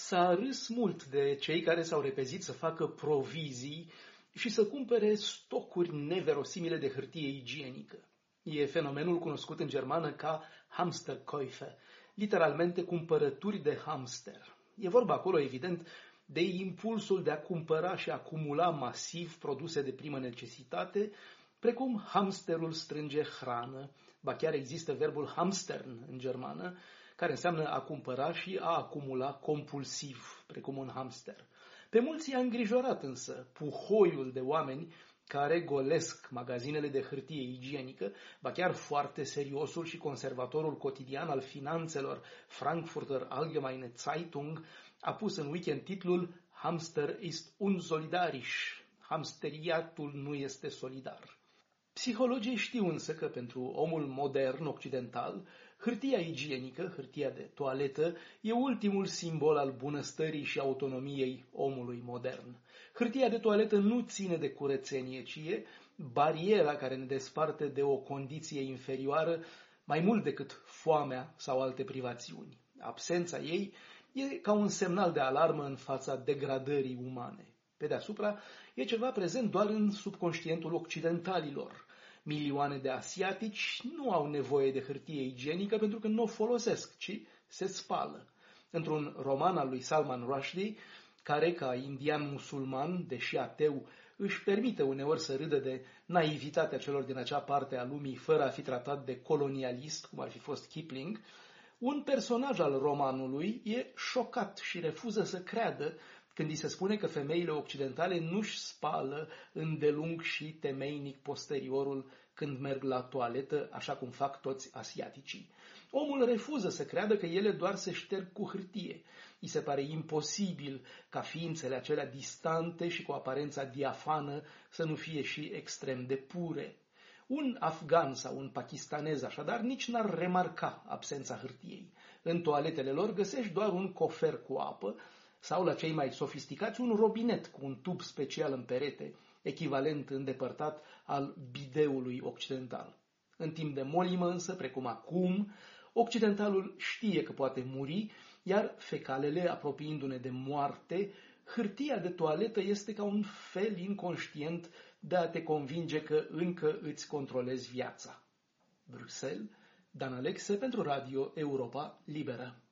S-a râs mult de cei care s-au repezit să facă provizii și să cumpere stocuri neverosimile de hârtie igienică. E fenomenul cunoscut în germană ca Hamsterkäufe, literalmente cumpărături de hamster. E vorba acolo, evident, de impulsul de a cumpăra și acumula masiv produse de primă necesitate, precum hamsterul strânge hrană, ba chiar există verbul hamstern în germană, care înseamnă a cumpăra și a acumula compulsiv, precum un hamster. Pe mulți i-a îngrijorat însă puhoiul de oameni care golesc magazinele de hârtie igienică, ba chiar foarte seriosul și conservatorul cotidian al finanțelor Frankfurter Allgemeine Zeitung a pus în weekend titlul Hamster ist unsolidarisch, hamsteriatul nu este solidar. Psihologii știu însă că pentru omul modern occidental, hârtia igienică, hârtia de toaletă, e ultimul simbol al bunăstării și autonomiei omului modern. Hârtia de toaletă nu ține de curățenie, ci e bariera care ne desparte de o condiție inferioară mai mult decât foamea sau alte privațiuni. Absența ei e ca un semnal de alarmă în fața degradării umane. Pe deasupra, e ceva prezent doar în subconștientul occidentalilor. Milioane de asiatici nu au nevoie de hârtie igienică pentru că nu o folosesc, ci se spală. Într-un roman al lui Salman Rushdie, care, ca indian musulman, deși ateu, își permite uneori să râdă de naivitatea celor din acea parte a lumii fără a fi tratat de colonialist, cum ar fi fost Kipling, un personaj al romanului e șocat și refuză să creadă când îi se spune că femeile occidentale nu-și spală îndelung și temeinic posteriorul când merg la toaletă, așa cum fac toți asiaticii. Omul refuză să creadă că ele doar se șterg cu hârtie. I se pare imposibil ca ființele acelea distante și cu aparența diafană să nu fie și extrem de pure. Un afgan sau un pakistanez așadar nici n-ar remarca absența hârtiei. În toaletele lor găsești doar un cofer cu apă sau, la cei mai sofisticați, un robinet cu un tub special în perete, echivalent îndepărtat al bideului occidental. În timp de molimă însă, precum acum, occidentalul știe că poate muri, iar fecalele, apropiindu-ne de moarte, hârtia de toaletă este ca un fel inconștient de a te convinge că încă îți controlezi viața. Bruxelles, Dan Alexe pentru Radio Europa Liberă.